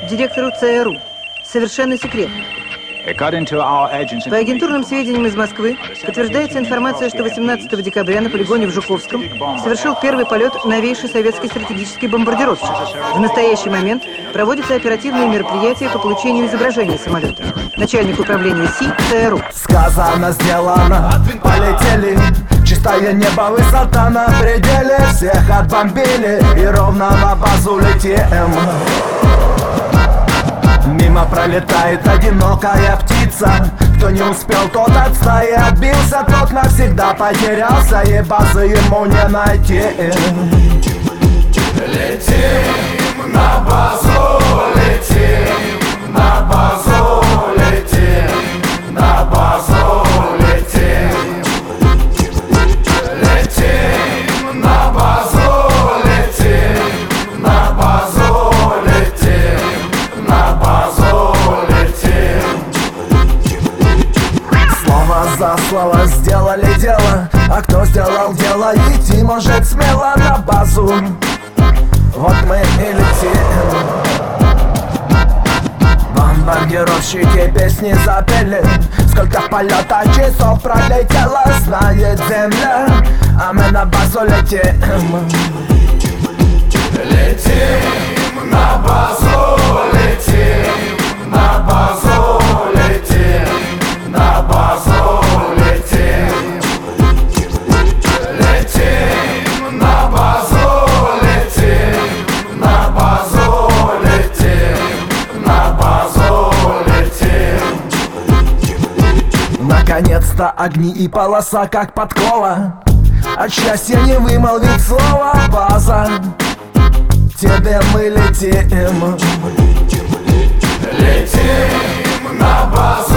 директору ЦРУ. Совершенно секретно. По агентурным сведениям из Москвы подтверждается информация, что 18 декабря на полигоне в Жуковском совершил первый полет новейший советский стратегический бомбардировщик. В настоящий момент проводятся оперативные мероприятия по получению изображения самолета. Начальник управления СИ ЦРУ. Сказано, сделано, полетели. Чистое небо, высота на пределе. Всех отбомбили и ровно на базу летим. Мимо пролетает одинокая птица. Кто не успел, тот от стаи отбился. Тот навсегда потерялся, и базы ему не найти. Летим на базу, летим на базу, летим на базу, летим. Летим на базу, летим на базу, летим на базу, летим. Слово за слово сделали дело. А кто сделал дело, идти может смело на базу. Вот мы и летим. Бомбардировщики песни запели. Сколько полета часов пролетело, знает земля. А мы на базу летим. Летим на базу, летим на базу, летим на базу, летим. Летим на базу, летим на базу, летим на базу, летим. Наконец-то огни и полоса, как подкова. От счастья не вымолвить слово база. Тебе мы летим. Летим на базу.